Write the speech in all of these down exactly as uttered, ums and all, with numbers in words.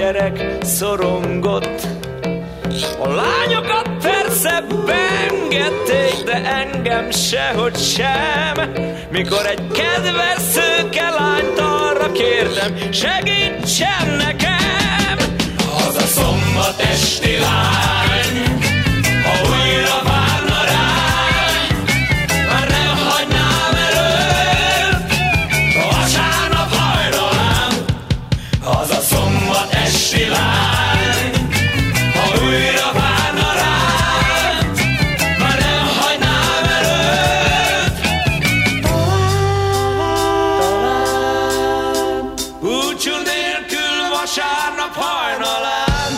gyerek szorongott. A lányokat persze beengedték, de engem sehogy sem. Mikor egy kedves szőke lányt arra kértem, segítsen nekem. Az a szombat esti lány, ha újra várna rám, már nem hagynám előtt a vasárnap hajnalán. Az a szombat esti lány, ha újra várna rám, már nem hagynám előtt. Talán búcsú nélkül vasárnap hajnalán.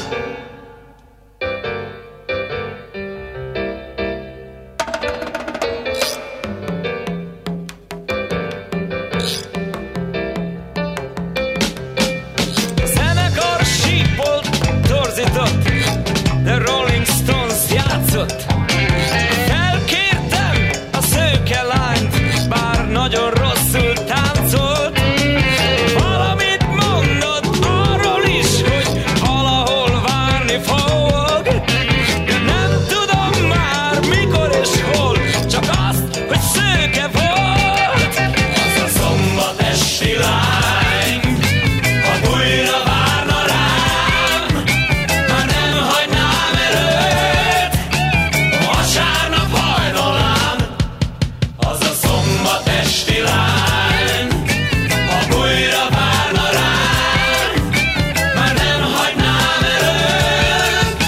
Zenekar sípolt, torzított, The Rolling Stones játszott. Felkértem a szőke lányt, bár nagyon rosszul táncolt. Valamit mondott arról is, hogy valahol várni fog. De nem tudom már mikor és hol, csak azt, hogy szőke volt. Az a szombat esti lány, ha újra várna rám, már nem hagynám előtt a vasárnap hajnalán. Az a szombat esti lány, ha újra várna rám, már nem hagynám előtt.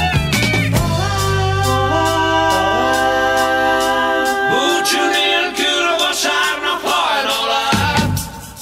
Búcsú nélkül vasárnap hajnalán.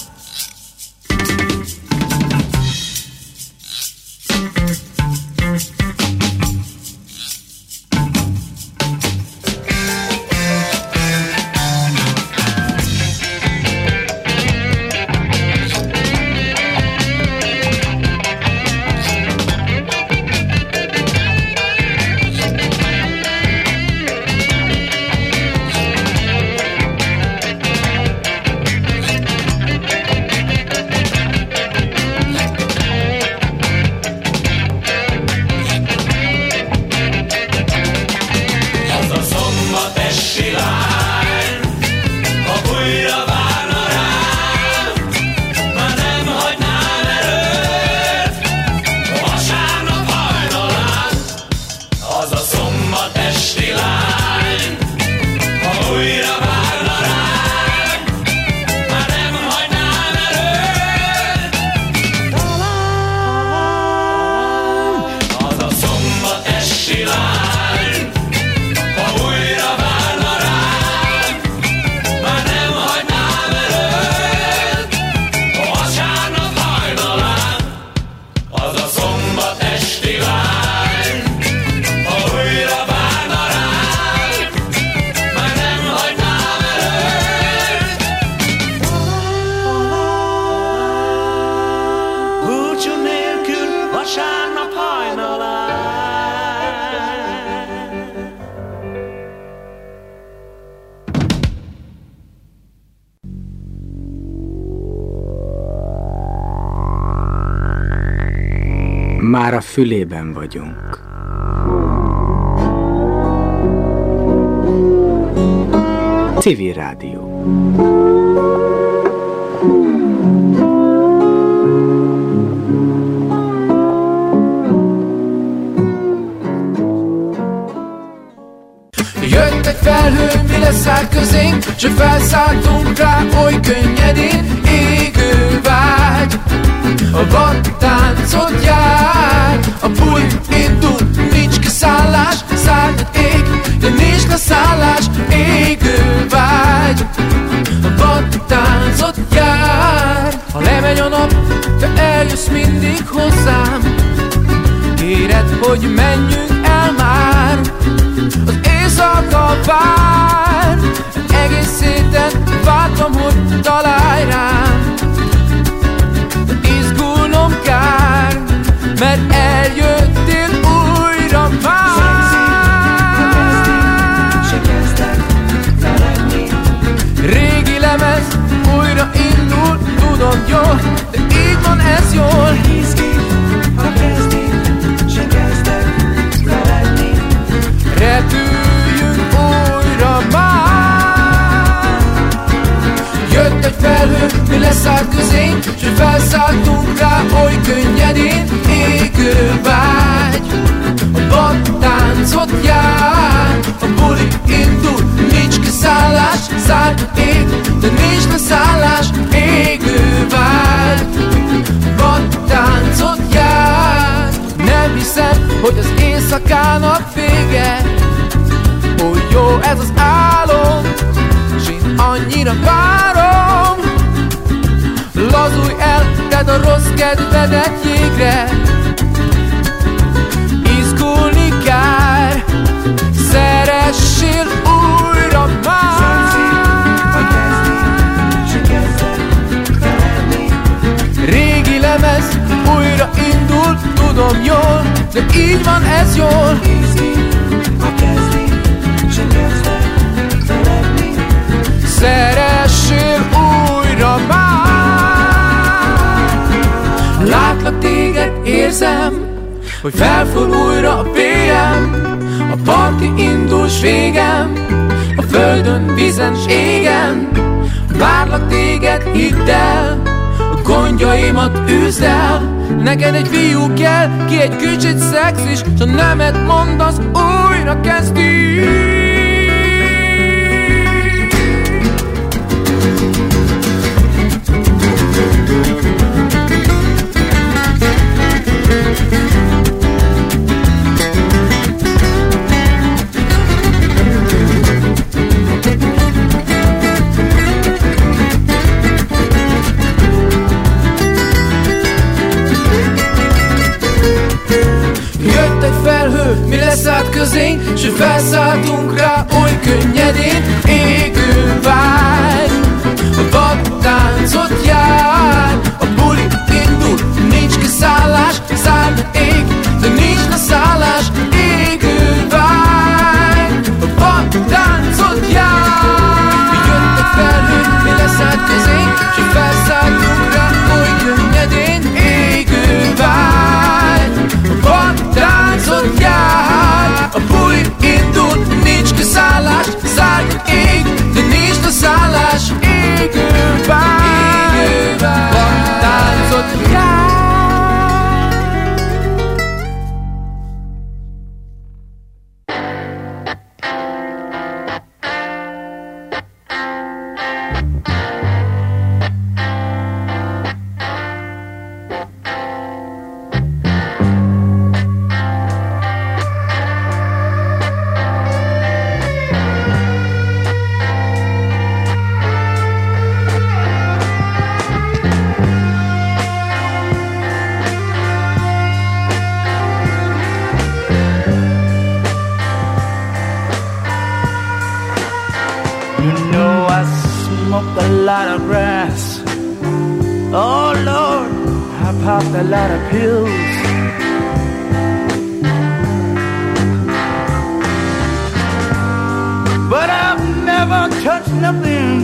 Az a szombat esti lány, ha újra várna rám, már nem hagynám előtt a vasárnap hajnalán. Az a szombat esti lány, ha újra várna rám, már nem hagynám előtt. Az a szombat esti lány, ha újra várna rám, már nem hagynám előtt a vasárnap hajnalán. Az a szombat esti lány, ha újra várna rám, már nem hagynám előtt. Búcsú nélkül vasárnap hajnalán. Már a fülében vagyunk. Civil Rádió. Jött egy felhő, mi leszáll közénk, s felszálltunk rá oly könnyedén. Égő vágy, a vadtáncot jár, a búj indul, nincs kiszállás, szárnyat ég, de nincs leszállás. Égő vágy, a vadtáncot jár. Ha lemegy a nap, te eljössz mindig hozzám, kéred, hogy menjünk el már. Az éjszaka vár, egész héten vártam, hogy találj rám. De izgulnom kár, mert eljöttél újra már. Régi lemez újra indul, tudom jól, de így van ez jól. felszálltunk rá oly könnyedén, égő vágy. A vadtáncot jár, a buli indul, nincs kiszállás, szállt ég, de nincs leszállás, égő vágy. A vadtáncot jár, nem hiszem, hogy az éjszakának vége. Ó, jó ez az álom, s én annyira várom. Lazulj el, tedd a rossz kedvedet jégre. Izgulni kár, szeressél újra már. Régi lemez újra indul, tudom jól, de így van ez jól. Szeressél újra már. Látlak téged, érzem, hogy felfúl újra a bé em. A parti indul, s végem, a földön, vízen, s égen. Várlak téged, hidd el, a gondjaimat üzd el. Neked egy fiú kell, ki egy kicsit szexis, s ha nemet mondasz, újra kezdi. Mi leszállt közénk, s felszálltunk rá oly könnyedén, égő vágy. A vadtáncot jár, a buli indul, nincs kiszállás, szállt ég, de nincs leszállás, égő vágy. A vadtáncot jár. Mi jött egy felhő, mi leszállt közénk, s felszálltunk rá oly könnyedén, égő vágy. A vadtáncot jár, a buli indul, nincs kiszállás, szállt ég, de nincs leszállás, égő vágy. Vadtáncot jár. A lot of pills. But I've never touched nothing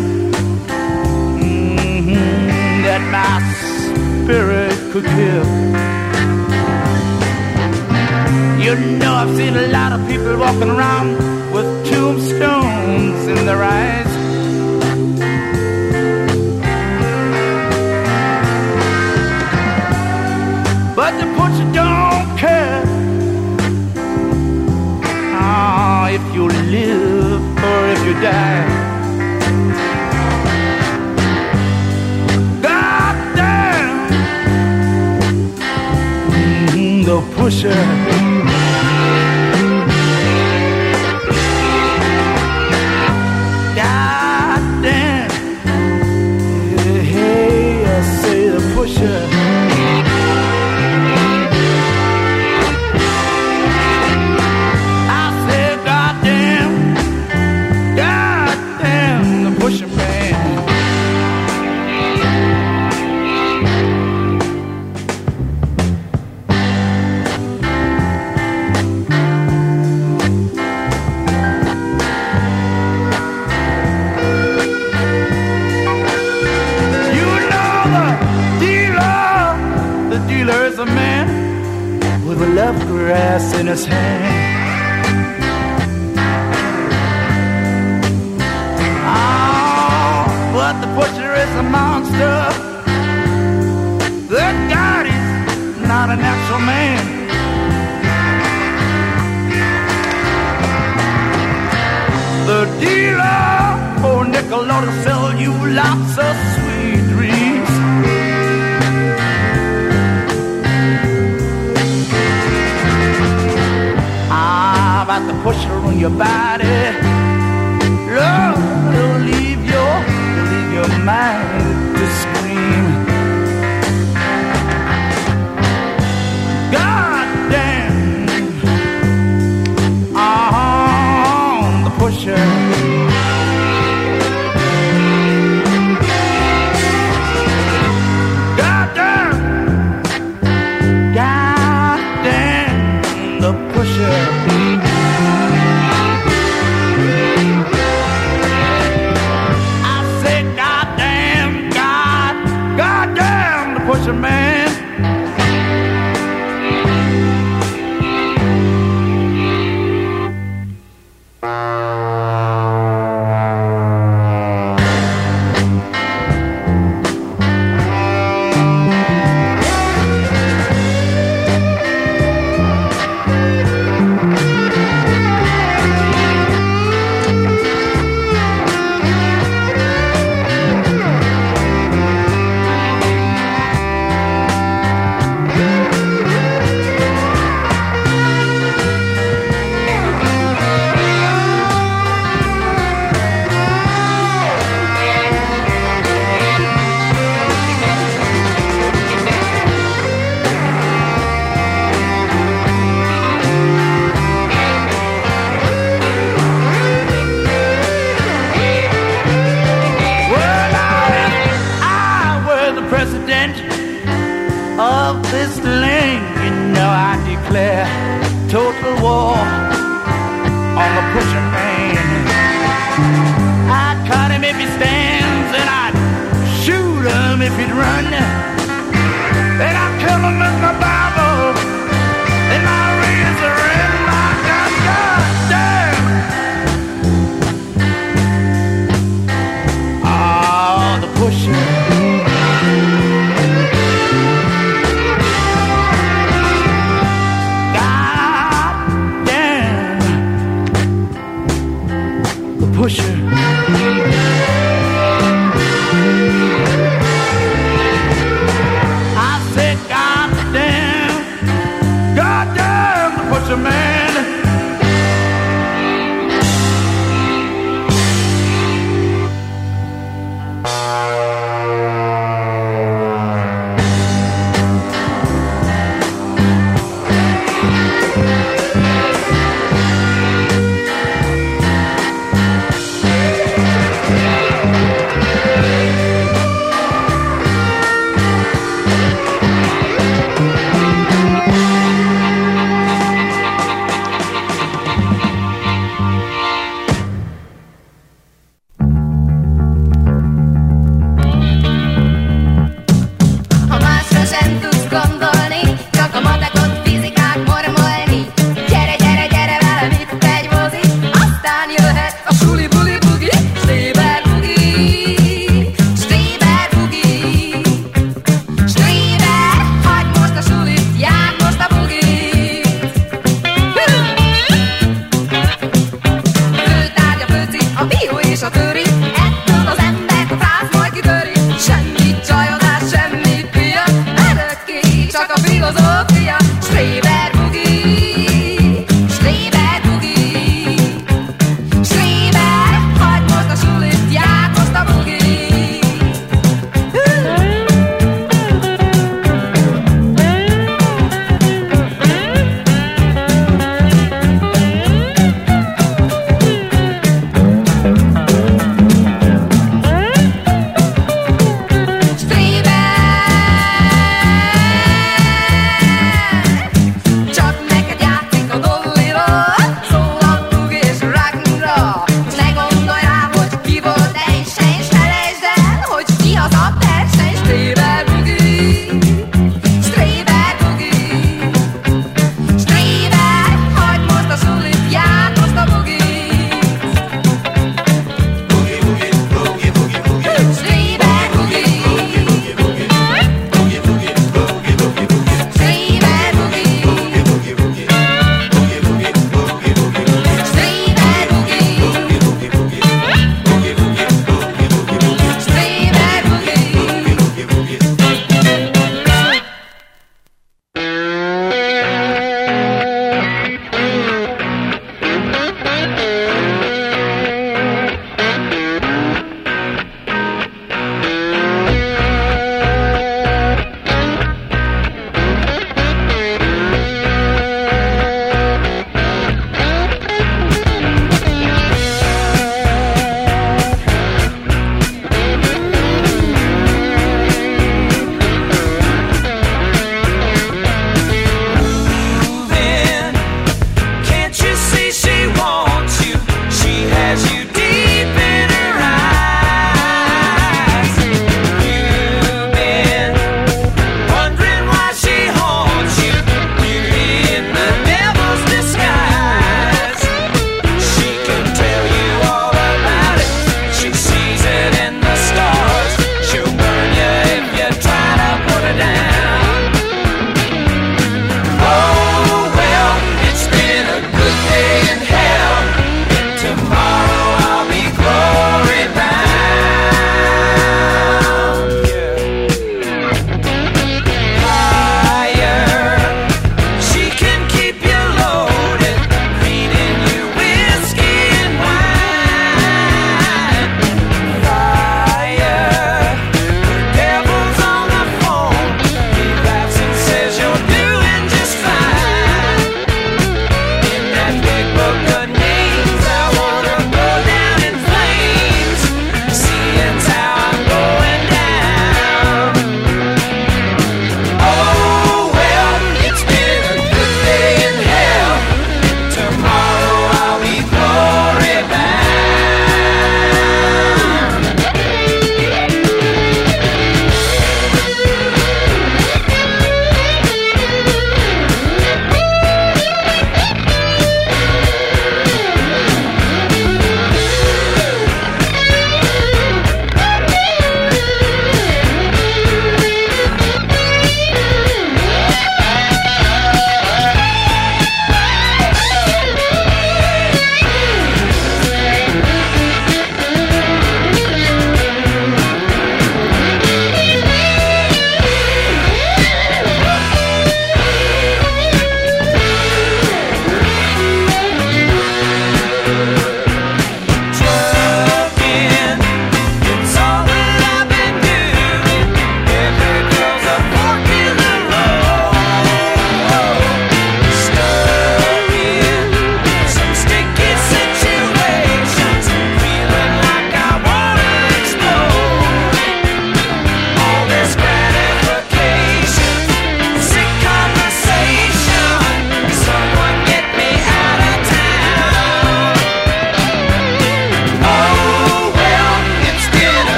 mm-hmm, that my spirit could kill. You know I've seen a lot of people walking around with tombstones in their eyes. But the butcher don't care oh, if you live or if you die. God damn, mm-hmm, the pusher. God damn, hey, I say the pusher. Love grass in his hand. Oh, but the butcher is a monster. a natural man. The dealer, oh nickel, ought to sell you lots of sweet dreams. Ah, about the pusher on your body, love will leave your, leave your mind to scream. God damn, ah, the pusher. God damn, God damn, the pusher. Pusher man, of this land, you know I declare total war on the pusher man. I'd cut him if he stands, and I'd shoot him if he'd run. Then I'd kill him with my Bible and my razor and my gun. God damn! Oh, the pusher. Pusher. I said, God damn, God damn, the pusher man.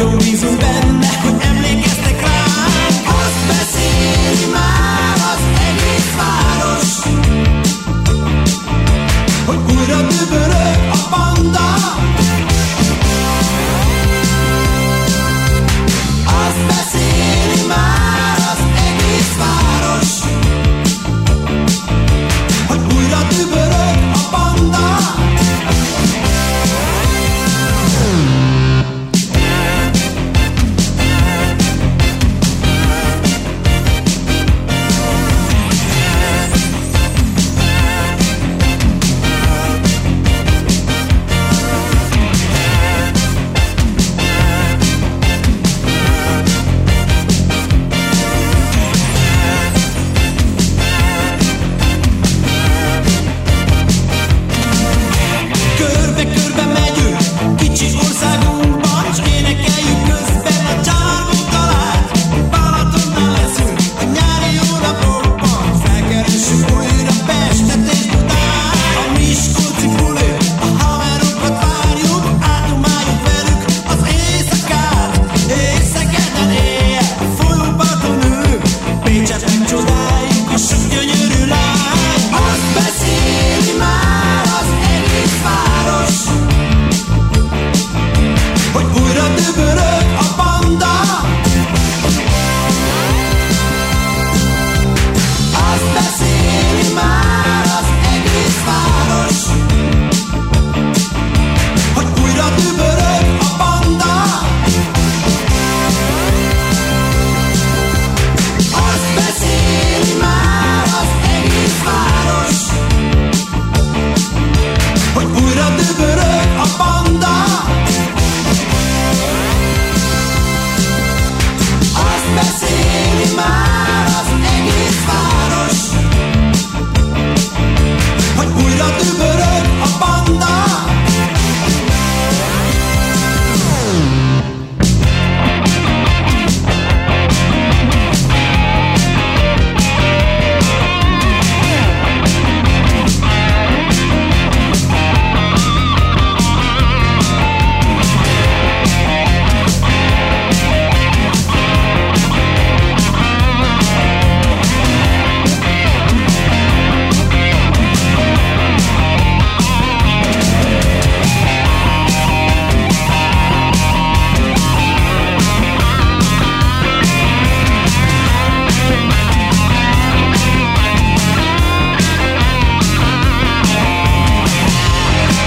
Nagyon bízunk benne, hogy emlékeztek ránk. Azt beszéli már az egész város, hogy újra dübörög a banda. Azt beszéli már az egész város, hogy újra dübörög a banda. Körbe-körbe megyünk kicsi országunkban, s énekeljük közben a csárgó dalát. Balatonnál leszünk a nyári jó napokban, felkeressük újra Pestet és Budát. A miskolci buli, a haverokat várjuk, átnyomáljuk velük az éjszakát. És Szegeden éjjel a folyóparton ülünk, Pécset megcsodáljuk a sok gyönyörű lány. Azt beszéli már az egész város, hogy újra dübörög